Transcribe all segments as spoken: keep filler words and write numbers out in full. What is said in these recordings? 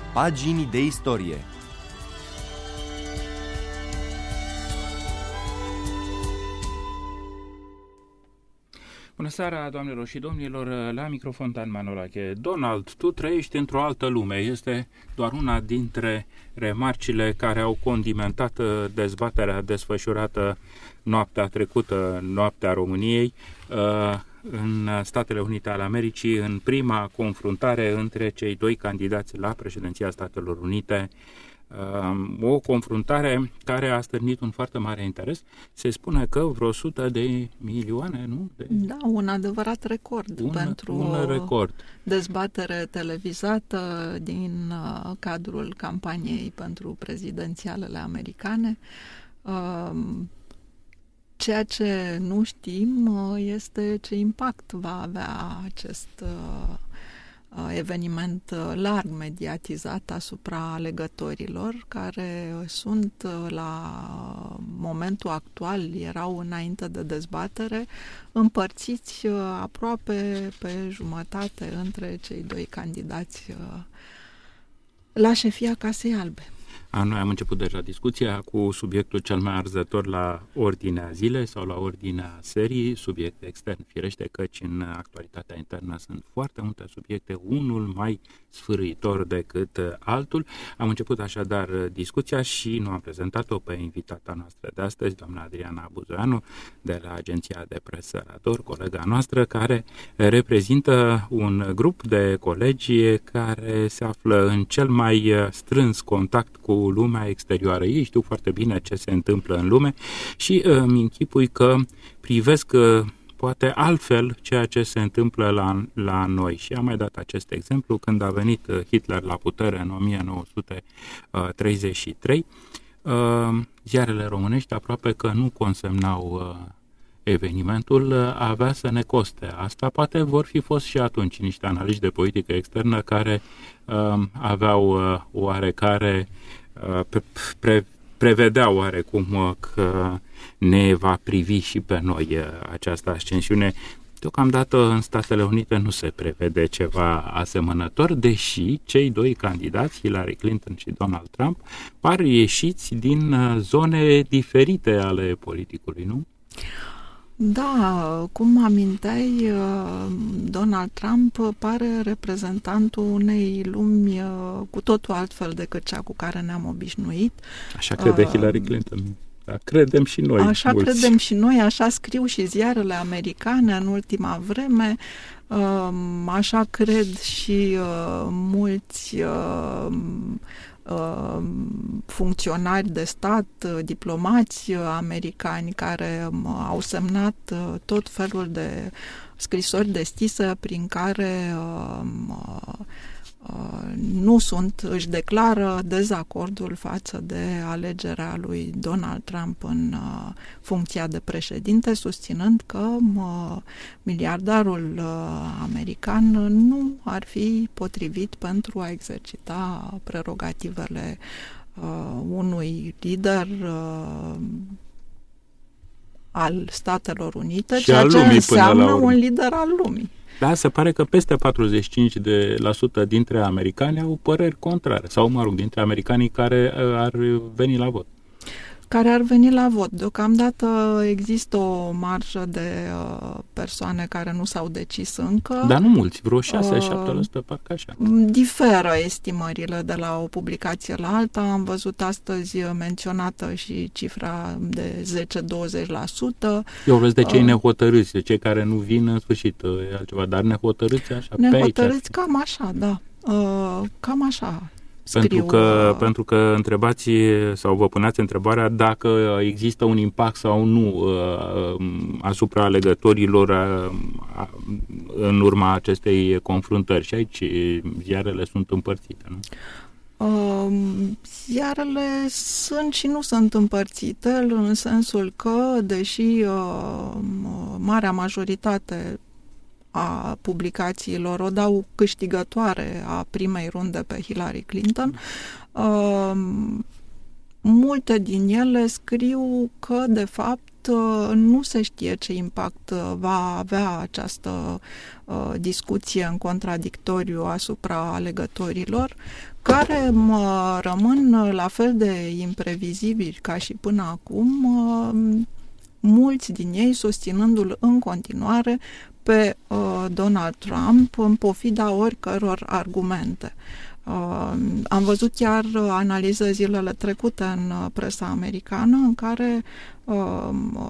Pagini de istorie. Bună seara, doamnelor și domnilor, la microfon Dan Manolache. Donald, tu trăiești într-o altă lume. Este doar una dintre remarcile care au condimentat dezbaterea desfășurată noaptea trecută, noaptea României, în Statele Unite ale Americii, în prima confruntare între cei doi candidați la președinția Statelor Unite. O confruntare care a stârnit un foarte mare interes. Se spune că vreo o sută de milioane, nu? De... Da, un adevărat record un, pentru un record. Dezbatere televizată din uh, cadrul campaniei pentru prezidențialele americane. Uh, ceea ce nu știm uh, este ce impact va avea acest uh, eveniment larg mediatizat asupra alegătorilor care sunt la momentul actual, erau înainte de dezbatere, împărțiți aproape pe jumătate între cei doi candidați la șefia Casei Albe. A, noi am început deja discuția cu subiectul cel mai arzător la ordinea zilei sau la ordinea serii, subiect extern, firește, căci în actualitatea internă sunt foarte multe subiecte, unul mai sfârâitor decât altul. Am început așadar discuția și nu am prezentat-o pe invitata noastră de astăzi, doamna Adriana Buzoianu, de la agenția de presă Radar, colega noastră, care reprezintă un grup de colegi care se află în cel mai strâns contact cu lumea exterioară. Ei știu foarte bine ce se întâmplă în lume și îmi închipui că privesc poate altfel ceea ce se întâmplă la, la noi. Și am mai dat acest exemplu când a venit Hitler la putere în o mie nouă sute treizeci și trei. Ziarele românești aproape că nu consemnau evenimentul, avea să ne coste. Asta poate vor fi fost și atunci niște analiști de politică externă care aveau oarecare Pre, pre, prevedea oarecum că ne va privi și pe noi această ascensiune. Deocamdată în Statele Unite nu se prevede ceva asemănător, deși cei doi candidați, Hillary Clinton și Donald Trump, par ieșiți din zone diferite ale politicului, nu? Da, cum aminteai, Donald Trump pare reprezentantul unei lumi cu totul altfel decât cea cu care ne-am obișnuit. Așa crede uh, Hillary Clinton. Da, credem și noi. Așa mulți. credem și noi, așa scriu și ziarele americane în ultima vreme, uh, așa cred și uh, mulți uh, Uh, funcționari de stat, uh, diplomați uh, americani care uh, au semnat uh, tot felul de scrisori deschise prin care uh, uh, nu sunt, își declară dezacordul față de alegerea lui Donald Trump în uh, funcția de președinte, susținând că uh, miliardarul uh, american nu ar fi potrivit pentru a exercita prerogativele uh, unui lider uh, al Statelor Unite, și ceea ce înseamnă un lider al lumii. Da, se pare că peste patruzeci și cinci la sută dintre americani au păreri contrare, sau, mă rog, dintre americanii care ar veni la vot. Care ar veni la vot. Deocamdată există o marjă de uh, persoane care nu s-au decis încă. Dar nu mulți, vreo șase șapte la sută, parcă așa. Diferă estimările de la o publicație la alta. Am văzut astăzi menționată și cifra de zece douăzeci la sută. Eu vreți de cei uh, nehotărâți, de cei care nu vin în sfârșit, e altceva, dar nehotărâți așa. Nehotărâți cam așa, da. Uh, cam așa. Pentru că, pentru că întrebați sau vă puneați întrebarea dacă există un impact sau nu asupra alegătorilor în urma acestei confruntări. Și aici ziarele sunt împărțite, nu? Uh, ziarele sunt și nu sunt împărțite, în sensul că, deși uh, marea majoritate a publicațiilor o dau câștigătoare a primei runde pe Hillary Clinton, uh, multe din ele scriu că, de fapt, nu se știe ce impact va avea această discuție în contradictoriu asupra alegătorilor, care rămân la fel de imprevizibili ca și până acum, mulți din ei susținându-l în continuare pe Donald Trump în pofida oricăror argumente. Uh, am văzut chiar analize zilele trecute în presa americană în care uh,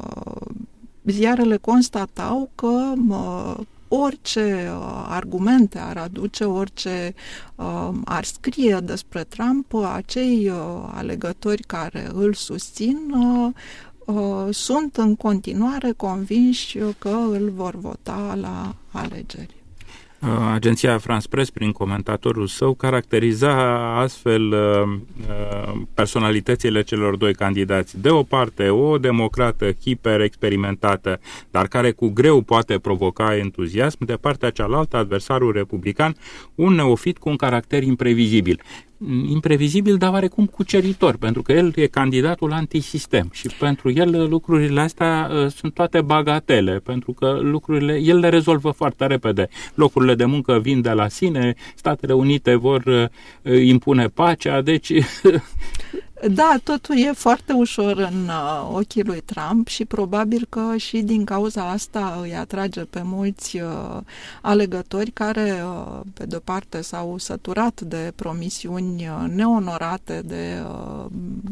ziarele constatau că uh, orice uh, argumente ar aduce, orice uh, ar scrie despre Trump, acei uh, alegători care îl susțin uh, uh, sunt în continuare convinși că îl vor vota la alegeri. Agenția France Press, prin comentatorul său, caracteriza astfel uh, personalitățile celor doi candidați. De o parte, o democrată hiper-experimentată, dar care cu greu poate provoca entuziasm, de partea cealaltă, adversarul republican, un neofit cu un caracter imprevizibil. Imprevizibil, dar oarecum cuceritor, pentru că el e candidatul antisistem și pentru el lucrurile astea uh, sunt toate bagatele, pentru că lucrurile, el le rezolvă foarte repede. Locurile de muncă vin de la sine, Statele Unite vor uh, impune pacea, deci... Da, totul e foarte ușor în uh, ochii lui Trump și probabil că și din cauza asta îi atrage pe mulți uh, alegători care, uh, pe de-o parte, s-au săturat de promisiuni uh, neonorate de uh,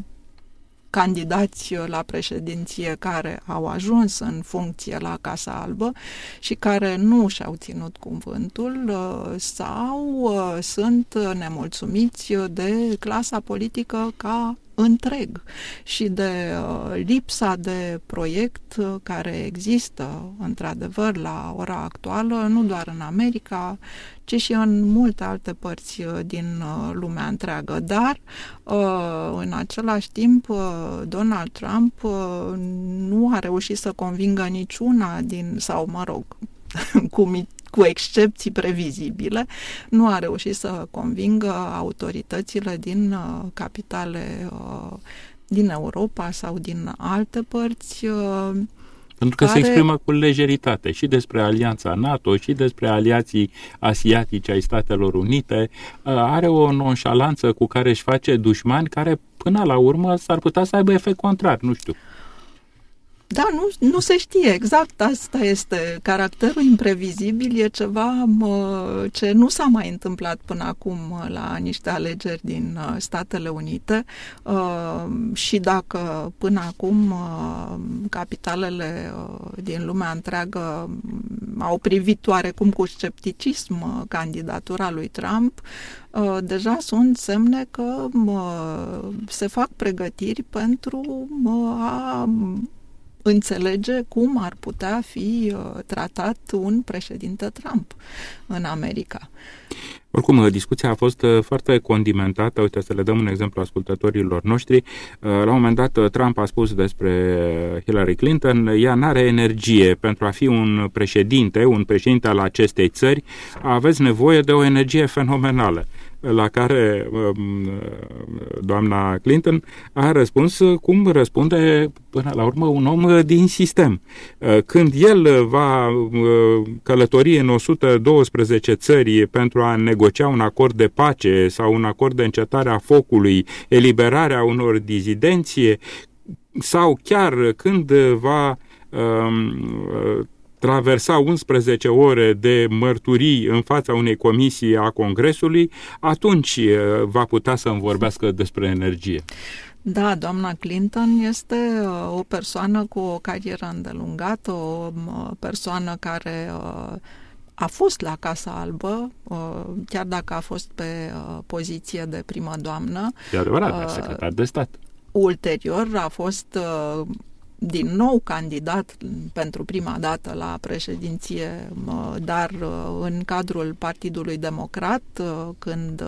candidați la președinție care au ajuns în funcție la Casa Albă și care nu și-au ținut cuvântul uh, sau uh, sunt nemulțumiți de clasa politică ca întreg și de uh, lipsa de proiect uh, care există într-adevăr la ora actuală, nu doar în America, ci și în multe alte părți uh, din uh, lumea întreagă. Dar, uh, în același timp, uh, Donald Trump uh, nu a reușit să convingă niciuna din, sau mă rog, cu cu excepții previzibile, nu a reușit să convingă autoritățile din uh, capitale uh, din Europa sau din alte părți. Uh, Pentru că care... se exprimă cu lejeritate și despre alianța NATO și despre aliații asiatici ai Statelor Unite. Uh, are o nonșalanță cu care își face dușmani care până la urmă s-ar putea să aibă efect contrar, nu știu. Da, nu, nu se știe exact, asta este. Caracterul imprevizibil e ceva mă, ce nu s-a mai întâmplat până acum la niște alegeri din Statele Unite uh, și dacă până acum uh, capitalele uh, din lumea întreagă au privit oarecum cu scepticism uh, candidatura lui Trump, uh, deja sunt semne că uh, se fac pregătiri pentru uh, a înțelege cum ar putea fi uh, tratat un președinte Trump în America. Oricum, discuția a fost foarte condimentată. Uite, să le dăm un exemplu ascultătorilor noștri. La un moment dat, Trump a spus despre Hillary Clinton, ea n-are energie. Pentru a fi un președinte, un președinte al acestei țări, aveți nevoie de o energie fenomenală. La care doamna Clinton a răspuns cum răspunde până la urmă un om din sistem. Când el va călători în o sută douăsprezece țări pentru a negocia un acord de pace sau un acord de încetare a focului, eliberarea unor dizidenție, sau chiar când va traversa unsprezece ore de mărturii în fața unei comisii a Congresului, atunci va putea să-mi vorbească despre energie. Da, doamna Clinton este o persoană cu o carieră îndelungată, o persoană care a fost la Casa Albă, chiar dacă a fost pe poziție de primă doamnă. E adevărat, secretar de stat. Ulterior a fost din nou candidat pentru prima dată la președinție, dar în cadrul Partidului Democrat, când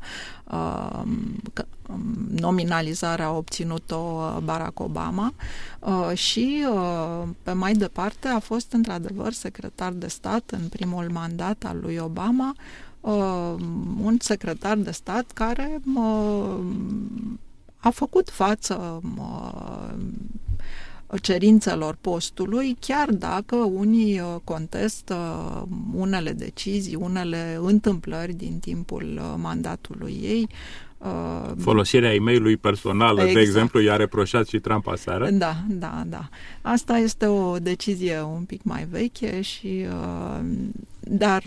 nominalizarea a obținut-o Barack Obama, și pe mai departe a fost într-adevăr secretar de stat în primul mandat al lui Obama, un secretar de stat care a făcut față cerințelor postului, chiar dacă unii contestă unele decizii, unele întâmplări din timpul mandatului ei. Folosirea e-mail-ului personal, exact. De exemplu, i-a reproșat și Trump aseară. Da, da, da. Asta este o decizie un pic mai veche și dar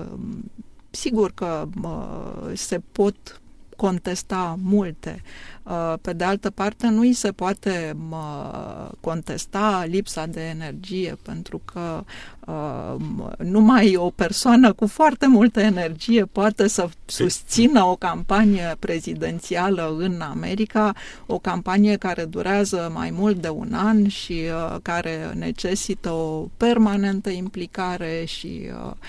sigur că se pot contesta multe. Pe de altă parte, nu îi se poate contesta lipsa de energie, pentru că numai o persoană cu foarte multă energie poate să susțină o campanie prezidențială în America, o campanie care durează mai mult de un an și care necesită o permanentă implicare și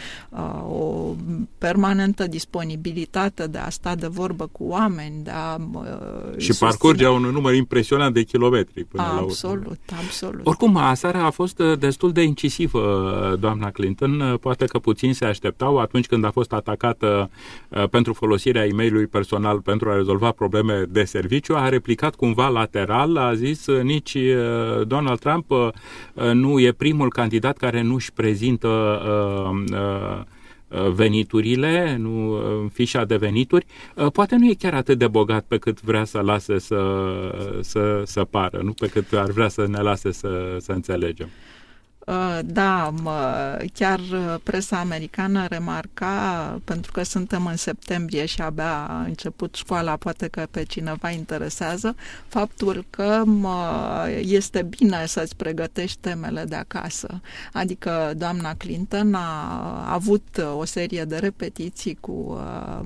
o permanentă disponibilitate de a sta de vorbă cu oameni, de a și parcurge un număr impresionant de kilometri până la urmă. Absolut, absolut. Oricum, aseară a fost destul de incisivă doamna Clinton. Poate că puțin se așteptau atunci când a fost atacată pentru folosirea e-mail-ului personal pentru a rezolva probleme de serviciu. A replicat cumva lateral, a zis nici Donald Trump nu e primul candidat care nu-și prezintă uh, uh, veniturile, nu fișa de venituri, poate nu e chiar atât de bogat pe cât vrea să lase să, să, să pară, nu pe cât ar vrea să ne lase să, să înțelegem. Da, chiar presa americană remarca, pentru că suntem în septembrie și abia a început școala, poate că pe cineva interesează, faptul că este bine să-ți pregătești temele de acasă. Adică doamna Clinton a avut o serie de repetiții cu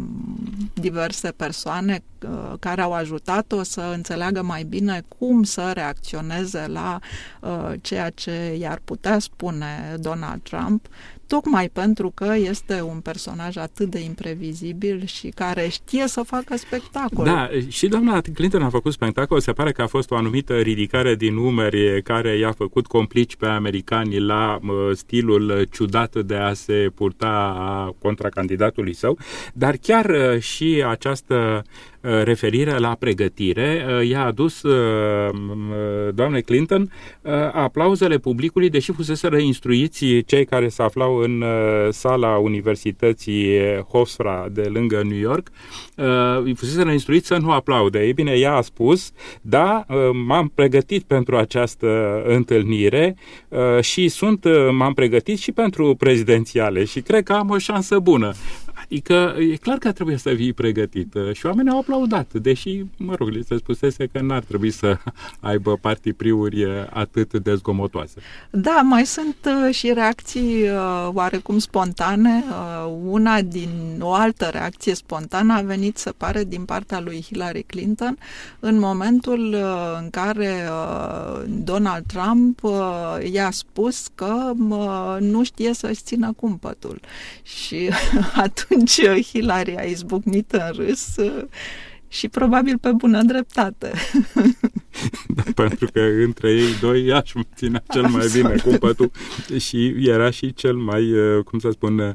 diverse persoane care au ajutat-o să înțeleagă mai bine cum să reacționeze la ceea ce i-ar putea spune Donald Trump, tocmai pentru că este un personaj atât de imprevizibil și care știe să facă spectacol. Da, și doamna Clinton a făcut spectacol. Se pare că a fost o anumită ridicare din umeri care i-a făcut complici pe americani la stilul ciudat de a se purta contra candidatului său, dar chiar și această referire la pregătire i-a adus doamnei Clinton aplauzele publicului, deși fuseseră instruiți cei care se aflau în sala Universității Hofstra de lângă New York, îi fuseseră instruiți să nu aplaude. Ei bine, ea a spus, da, m-am pregătit pentru această întâlnire și sunt, m-am pregătit și pentru prezidențiale și cred că am o șansă bună. Adică e clar că trebuie să fii pregătit și oamenii au aplaudat, deși, mă rog, li se spusese că n-ar trebui să aibă partipriuri atât de zgomotoase. Da, mai sunt uh, și reacții uh, oarecum spontane. Uh, una din o altă reacție spontană a venit, se pare, din partea lui Hillary Clinton în momentul uh, în care uh, Donald Trump uh, i-a spus că uh, nu știe să-și țină cumpătul. Și atunci Hillary a izbucnit în râs și probabil pe bună dreptate. Da, pentru că între ei doi aș ținea cel mai Absolut. bine cumpătul și era și cel mai, cum să spun,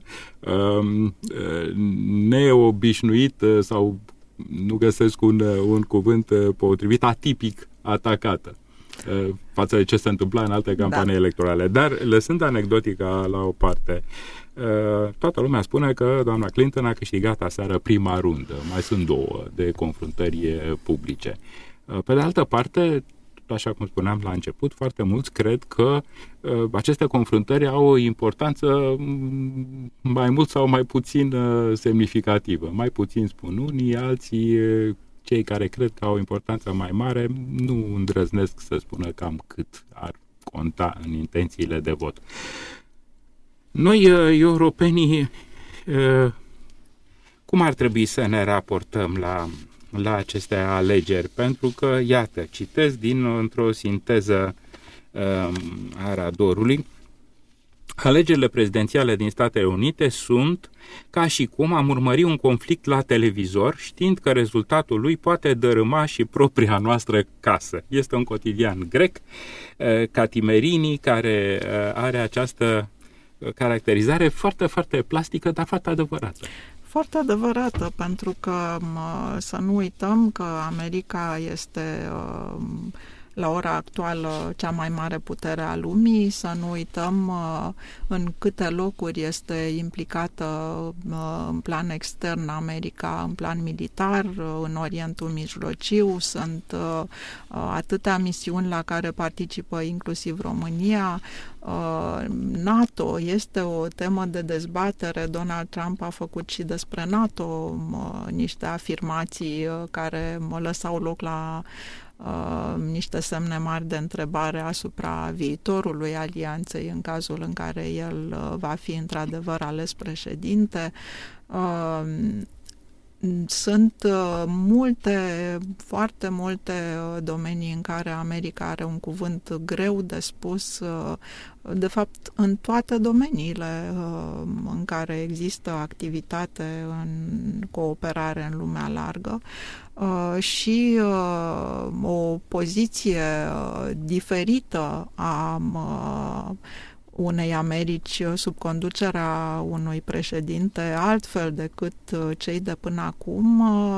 neobișnuit sau nu găsesc un, un cuvânt potrivit, atipic atacată față de ce se întâmpla în alte campanii da. electorale. Dar, lăsând anecdotica la o parte, toată lumea spune că doamna Clinton a câștigat aseară prima rundă. Mai sunt două de confruntări publice. Pe de altă parte, așa cum spuneam la început, foarte mulți cred că uh, aceste confruntări au o importanță mai mult sau mai puțin uh, semnificativă. Mai puțin spun unii, alții, uh, cei care cred că au o importanță mai mare, nu îndrăznesc să spună cam cât ar conta în intențiile de vot. Noi, uh, europenii, uh, cum ar trebui să ne raportăm la la aceste alegeri, pentru că, iată, citesc din într-o sinteză uh, a Radorului, alegerile prezidențiale din Statele Unite sunt ca și cum am urmări un conflict la televizor, știind că rezultatul lui poate dărâma și propria noastră casă. Este un cotidian grec, uh, Catimerini, care uh, are această caracterizare foarte, foarte plastică, dar foarte adevărată. Foarte adevărată, pentru că să nu uităm că America este la ora actuală cea mai mare putere a lumii, să nu uităm în câte locuri este implicată în plan extern America, în plan militar, în Orientul Mijlociu, sunt atâtea misiuni la care participă inclusiv România. NATO este o temă de dezbatere. Donald Trump a făcut și despre NATO niște afirmații care mă lăsau loc la uh, niște semne mari de întrebare asupra viitorului alianței în cazul în care el uh, va fi într-adevăr ales președinte. Uh, Sunt uh, multe, foarte multe uh, domenii în care America are un cuvânt greu de spus, uh, de fapt în toate domeniile uh, în care există activitate în cooperare în lumea largă uh, și uh, o poziție uh, diferită a uh, unei Americi sub conducerea unui președinte altfel decât cei de până acum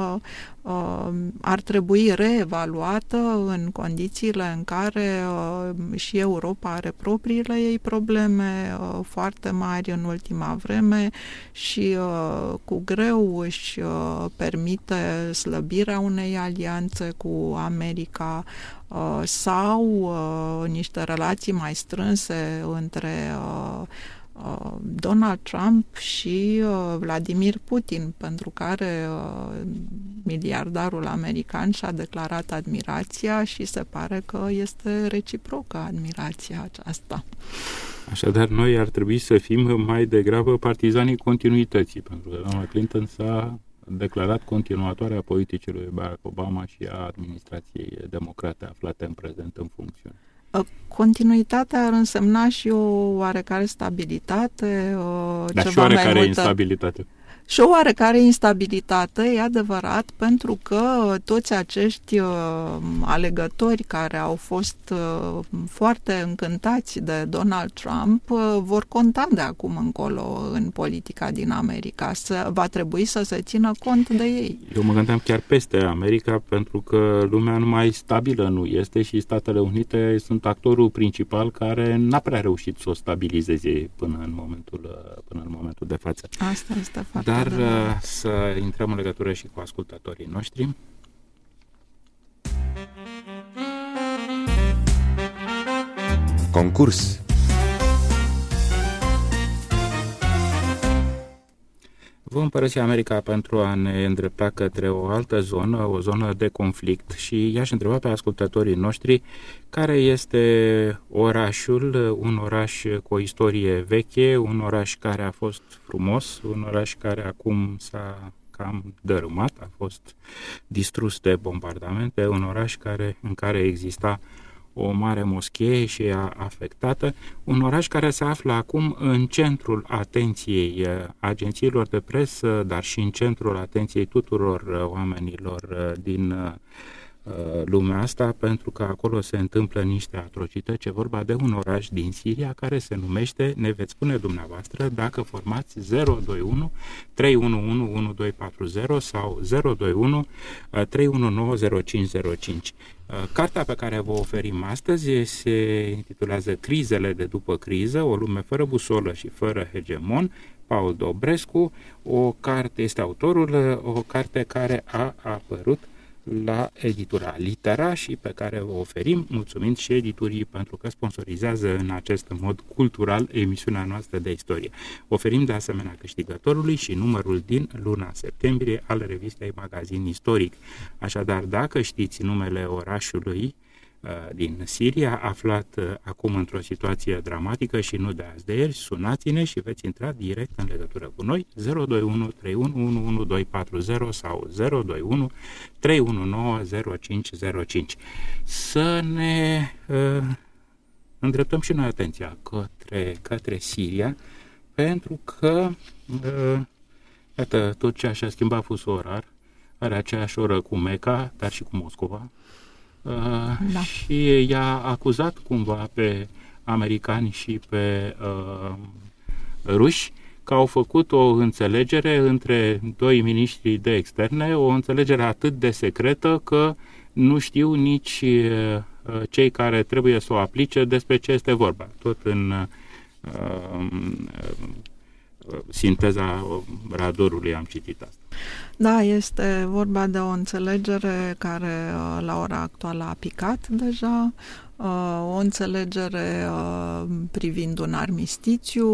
ar trebui reevaluată în condițiile în care și Europa are propriile ei probleme foarte mari în ultima vreme și cu greu își permite slăbirea unei alianțe cu America sau niște relații mai strânse între Donald Trump și Vladimir Putin, pentru care miliardarul american și-a declarat admirația și se pare că este reciprocă admirația aceasta. Așadar, noi ar trebui să fim mai degrabă partizanii continuității, pentru că doamna Clinton s-a declarat continuatoarea politicii lui Barack Obama și a administrației democrate aflate în prezent în funcțiune. Continuitatea ar însemna și o oarecare stabilitate. Dar și oarecare multă... instabilitate. Și o oarecare instabilitate, e adevărat, pentru că toți acești uh, alegători care au fost uh, foarte încântați de Donald Trump uh, vor conta de acum încolo în politica din America. Să, va trebui să se țină cont de ei. Eu mă gândeam chiar peste America, pentru că lumea numai stabilă nu este și Statele Unite sunt actorul principal care n-a prea reușit să o stabilizeze până în momentul, până în momentul de față. Asta este foarte Dar uh, să intrăm în legătură și cu ascultătorii noștri. Concurs. Vom părăsi America pentru a ne îndrepta către o altă zonă, o zonă de conflict, și i-aș întreba pe ascultătorii noștri care este orașul, un oraș cu o istorie veche, un oraș care a fost frumos, un oraș care acum s-a cam dărâmat, a fost distrus de bombardamente, un oraș care, în care exista o mare moschee și a afectată, un oraș care se află acum în centrul atenției agențiilor de presă, dar și în centrul atenției tuturor oamenilor din lumea asta, pentru că acolo se întâmplă niște atrocități. E vorba de un oraș din Siria care se numește, ne veți spune dumneavoastră dacă formați zero doi unu trei unu unu unu doi patru zero sau zero doi unu trei unu nouă zero cinci zero cinci. Cartea pe care vă oferim astăzi se intitulează Crizele de după criză, o lume fără busolă și fără hegemon, Paul Dobrescu. O carte, este autorul, o carte care a apărut la editura Litera și pe care o oferim, mulțumind și editurii pentru că sponsorizează în acest mod cultural emisiunea noastră de istorie. Oferim de asemenea câștigătorului și numărul din luna septembrie al revistei Magazin Istoric. Așadar, dacă știți numele orașului din Siria, aflat acum într-o situație dramatică și nu de azi de ieri, sunați-ne și veți intra direct în legătură cu noi, zero doi unu trei unu unu unu doi patru zero sau zero doi unu trei unu nouă zero cinci zero cinci. Să ne uh, îndreptăm și noi atenția către, către Siria, pentru că uh, iată, Turcia și-a schimbat fusul orar, are aceeași oră cu Mecca, dar și cu Moscova. Uh, da. Și i-a acuzat cumva pe americani și pe uh, ruși că au făcut o înțelegere între doi miniștri de externe, o înțelegere atât de secretă că nu știu nici uh, cei care trebuie să o aplice despre ce este vorba. Tot în uh, uh, sinteza Radorului am citit asta. Da, este vorba de o înțelegere care la ora actuală a picat deja, o înțelegere privind un armistițiu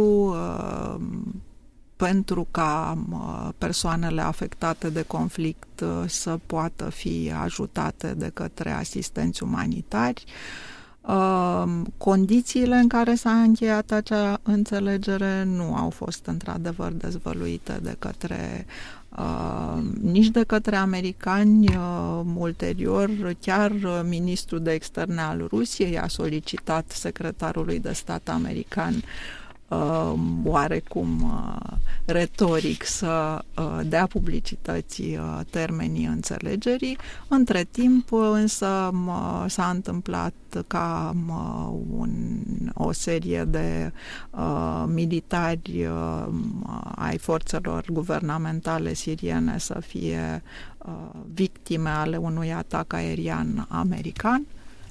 pentru ca persoanele afectate de conflict să poată fi ajutate de către asistenți umanitari. Condițiile în care s-a încheiat acea înțelegere nu au fost într-adevăr dezvăluite de către Uh, nici de către americani. Uh, ulterior, chiar uh, ministrul de externe al Rusiei a solicitat secretarului de stat american uh, oarecum uh, retoric să uh, dea publicității uh, termenii înțelegerii. Între timp, uh, însă, uh, s-a întâmplat ca uh, un, o serie de uh, militari uh, ai forțelor guvernamentale siriene să fie uh, victime ale unui atac aerian american.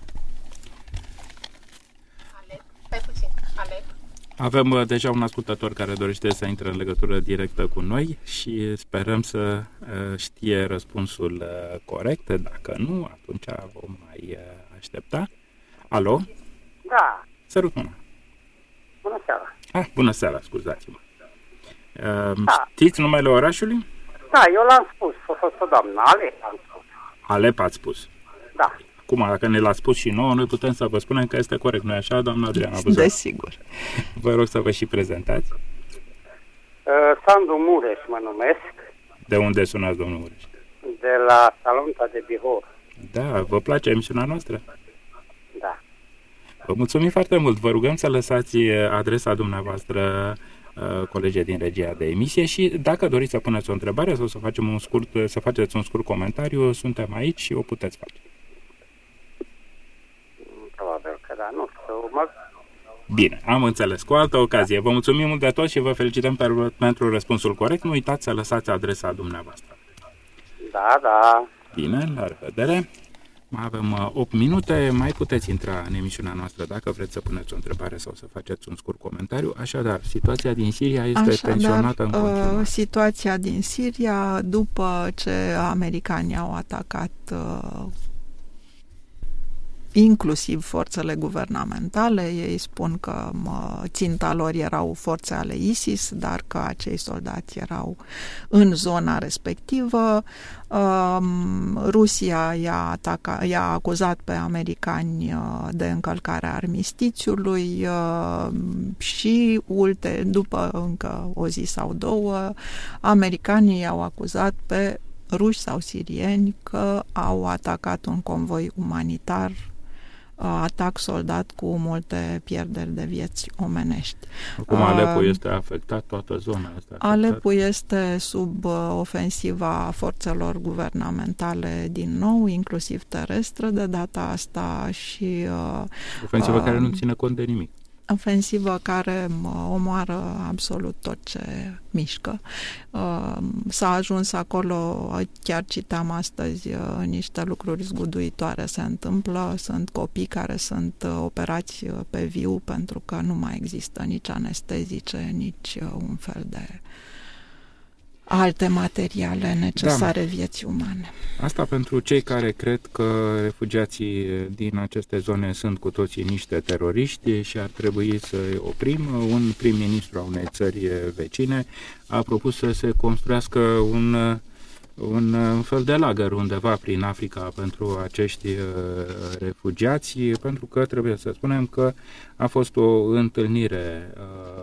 Alep, stai puțin, Alep. Avem uh, deja un ascultător care dorește să intre în legătură directă cu noi și sperăm să uh, știe răspunsul uh, corect. Dacă nu, atunci vom mai uh, aștepta. Alo? Da. Sărut mâna. Bună seara. Ah, bună seara, scuzați-mă. Uh, Da. Știți numele orașului? Da, eu l-am spus, a fost o doamnă, Alep am spus. Alep ați spus. Da. Acum, dacă ne l-a spus și nouă, noi putem să vă spunem că este corect. Nu-i așa, doamna Adriana Buzău? Desigur. Vă rog să vă și prezentați. Uh, Sandu Mureș mă numesc, De unde sunați, domnul Mureș? de la Salonta de Bihor. Da, vă place emisiunea noastră? Da. Vă mulțumim foarte mult. Vă rugăm să lăsați adresa dumneavoastră uh, colegii din regia de emisie și dacă doriți să puneți o întrebare sau să facem un scurt, să faceți un scurt comentariu, suntem aici și o puteți face. Probabil că da, nu știu. Mă... Bine, am înțeles. Cu altă ocazie. Vă mulțumim mult de tot și vă felicităm pentru, pentru răspunsul corect. Nu uitați să lăsați adresa dumneavoastră. Da, da. Bine, la revedere. Mai avem uh, opt minute, mai puteți intra în emisiunea noastră dacă vreți să puneți o întrebare sau să faceți un scurt comentariu. Așadar, situația din Siria este Așadar, tensionată în continuare. uh, situația din Siria, după ce americanii au atacat uh, inclusiv forțele guvernamentale, ei spun că mă, ținta lor erau forțe ale ISIS, dar că acei soldați erau în zona respectivă. Um, Rusia i-a, ataca, i-a acuzat pe americani uh, de încălcarea armistițiului uh, și ulte, după încă o zi sau două, americanii i-au acuzat pe ruși sau sirieni că au atacat un convoi umanitar, atac soldat cu multe pierderi de vieți omenești. Acum Alepul este afectat, toată zona asta. Alepul este sub ofensiva forțelor guvernamentale din nou, inclusiv terestră de data asta și... Ofensivă uh, care nu ține cont de nimic. Ofensivă care omoară absolut tot ce mișcă. S-a ajuns acolo, chiar citeam astăzi, niște lucruri zguduitoare se întâmplă, sunt copii care sunt operați pe viu pentru că nu mai există nici anestezice, nici un fel de alte materiale necesare da. vieții umane. Asta pentru cei care cred că refugiații din aceste zone sunt cu toții niște teroriști și ar trebui să oprim. Un prim-ministru a unei țări vecine a propus să se construiască un, un fel de lagăr undeva prin Africa pentru acești refugiați, pentru că trebuie să spunem că a fost o întâlnire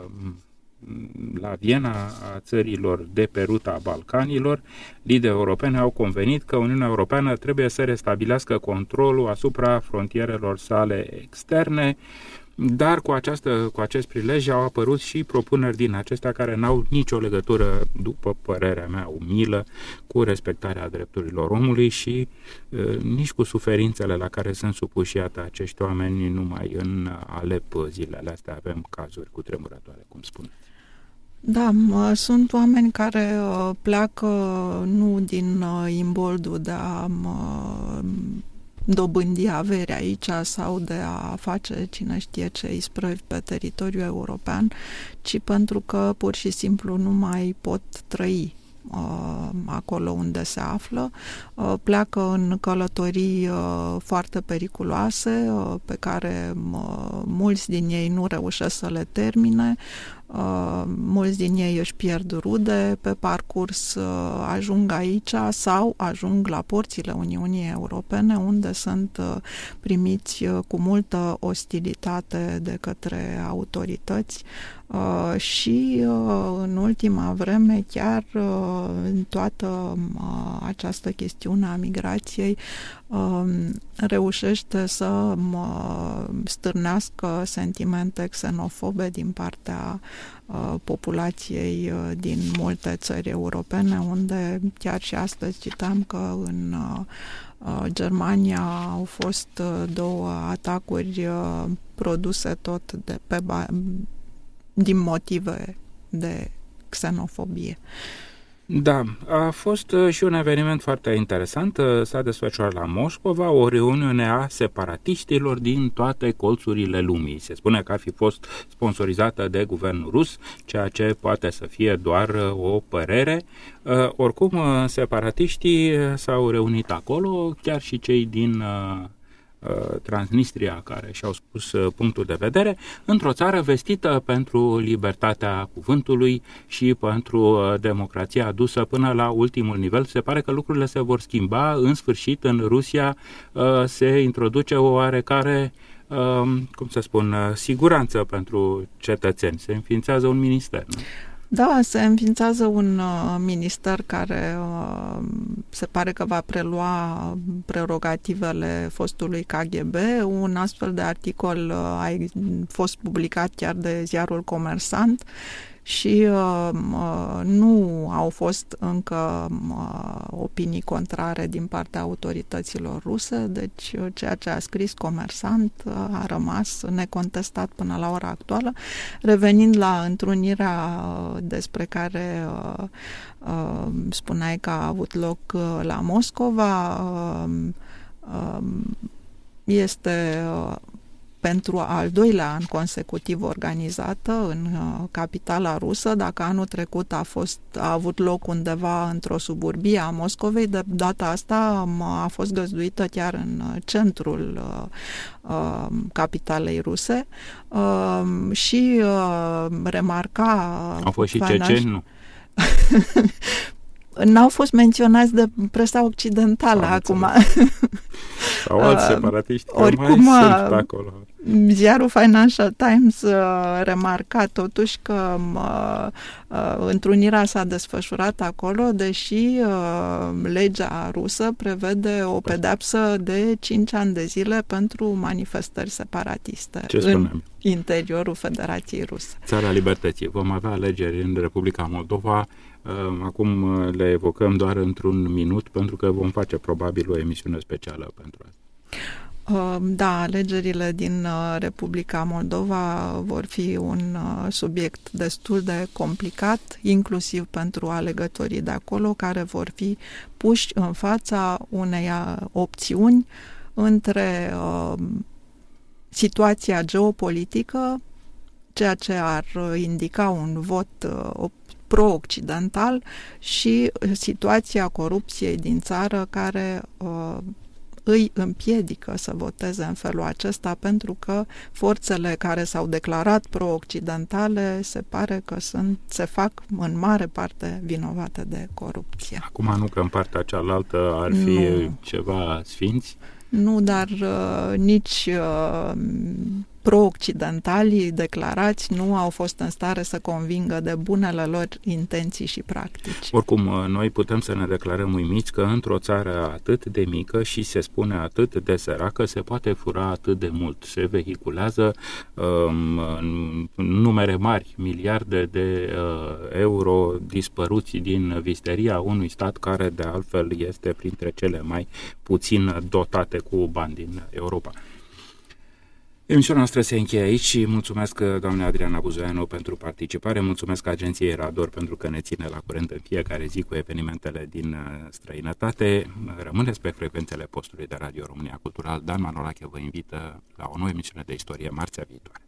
la Viena a țărilor de pe ruta Balcanilor. Liderii europeni au convenit că Uniunea Europeană trebuie să restabilească controlul asupra frontierelor sale externe, dar cu, această, cu acest prilej au apărut și propuneri din acestea care n-au nicio legătură, după părerea mea umilă, cu respectarea drepturilor omului și uh, nici cu suferințele la care sunt supuși, iată, acești oameni. Numai în Alep zilele astea avem cazuri cutremurătoare, cum spuneți. Da, sunt oameni care pleacă nu din imboldul de a dobândi avere aici sau de a face cine știe ce isprăvi pe teritoriul european, ci pentru că pur și simplu nu mai pot trăi uh, acolo unde se află. Uh, pleacă în călătorii uh, foarte periculoase, uh, pe care uh, mulți din ei nu reușesc să le termine. Uh, mulți din ei își pierd rude pe parcurs, uh, ajung aici sau ajung la porțile Uniunii Europene, unde sunt uh, primiți uh, cu multă ostilitate de către autorități uh, și uh, în ultima vreme chiar uh, în toată uh, această chestiune a migrației uh, reușește să uh, stârnească sentimente xenofobe din partea populației din multe țări europene, unde chiar și astăzi citam că în Germania au fost două atacuri produse tot de pe din motive de xenofobie. Da, a fost și un eveniment foarte interesant. S-a desfășurat la Moscova o reuniune a separatiștilor din toate colțurile lumii. Se spune că a fi fost sponsorizată de guvernul rus, ceea ce poate să fie doar o părere. Oricum, separatiștii s-au reunit acolo, chiar și cei din Transnistria, care și-au spus punctul de vedere, într-o țară vestită pentru libertatea cuvântului și pentru democrația adusă până la ultimul nivel. Se pare că lucrurile se vor schimba. În sfârșit, în Rusia se introduce o oarecare, cum să spun, siguranță pentru cetățeni. Se înființează un minister, nu? Da, se înființează un uh, minister care uh, se pare că va prelua prerogativele fostului K G B. Un astfel de articol uh, a fost publicat chiar de ziarul Comersant și uh, uh, nu au fost încă uh, opinii contrare din partea autorităților ruse, deci uh, ceea ce a scris Comersant uh, a rămas necontestat până la ora actuală. Revenind la întrunirea uh, despre care uh, uh, spuneai că a avut loc uh, la Moscova, uh, uh, este uh, pentru al doilea an consecutiv organizată în uh, capitala rusă. Dacă anul trecut a, fost, a avut loc undeva într-o suburbie a Moscovei, de data asta a fost găzduită chiar în centrul uh, uh, capitalei ruse uh, și uh, remarca... Au fost și ceceni, nu? N-au fost menționați de presa occidentală Am acum. Sau alți separatiști, că oricum, mai sunt pe acolo. Ziarul Financial Times uh, remarca totuși că uh, uh, întrunirea s-a desfășurat acolo, deși uh, legea rusă prevede o pedeapsă de cinci ani de zile pentru manifestări separatiste în interiorul Federației Ruse. Țara Libertății. Vom avea alegeri în Republica Moldova. Acum le evocăm doar într-un minut, pentru că vom face probabil o emisiune specială pentru asta. Da, alegerile din Republica Moldova vor fi un subiect destul de complicat, inclusiv pentru alegătorii de acolo, care vor fi puși în fața unei opțiuni între uh, situația geopolitică, ceea ce ar indica un vot uh, pro-occidental, și situația corupției din țară, care uh, îi împiedică să voteze în felul acesta, pentru că forțele care s-au declarat pro-occidentale se pare că sunt, se fac în mare parte vinovate de corupție. Acum nu că în partea cealaltă ar fi nu. ceva sfinți? Nu, dar uh, nici uh, pro-occidentalii declarați nu au fost în stare să convingă de bunele lor intenții și practici. Oricum, noi putem să ne declarăm uimiți că într-o țară atât de mică și se spune atât de săracă se poate fura atât de mult. Se vehiculează um, numere mari, miliarde de uh, euro dispăruți din visteria unui stat care de altfel este printre cele mai puțin dotate cu bani din Europa. Emisiunea noastră se încheie aici și mulțumesc doamne Adriana Buzoianu pentru participare, mulțumesc agenției Rador pentru că ne ține la curent în fiecare zi cu evenimentele din străinătate. Rămâneți pe frecvențele postului de Radio România Cultural. Dan Manolache vă invită la o nouă emisiune de istorie marțea viitoare.